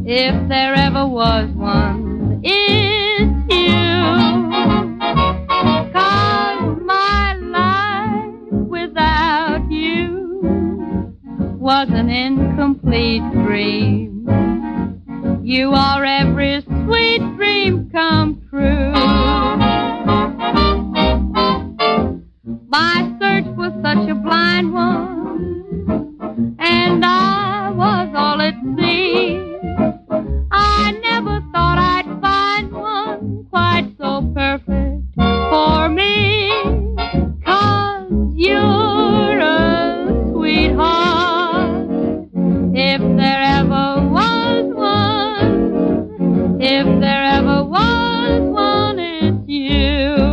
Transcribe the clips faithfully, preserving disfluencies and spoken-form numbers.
if there ever was one, it's you. 'Cause my life without you was an incomplete dream. You are every sweet dream come true. My search was such a blind one, and I was all at sea. I never thought I'd find one quite so perfect for me. 'Cause you're a sweetheart, if there ever was one, if there ever was one, it's you.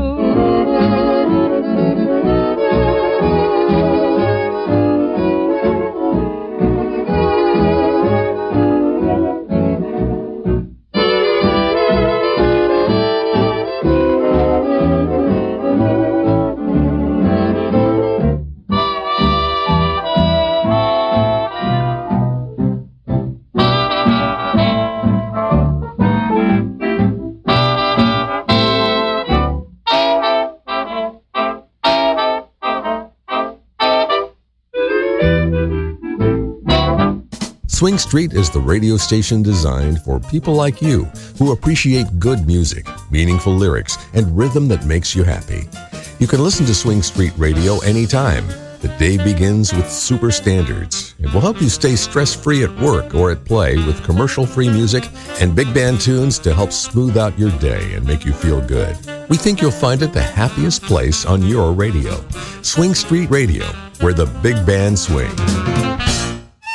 Swing Street is the radio station designed for people like you who appreciate good music, meaningful lyrics, and rhythm that makes you happy. You can listen to Swing Street Radio anytime. The day begins with super standards. It will help you stay stress-free at work or at play with commercial-free music and big band tunes to help smooth out your day and make you feel good. We think you'll find it the happiest place on your radio. Swing Street Radio, where the big band swings.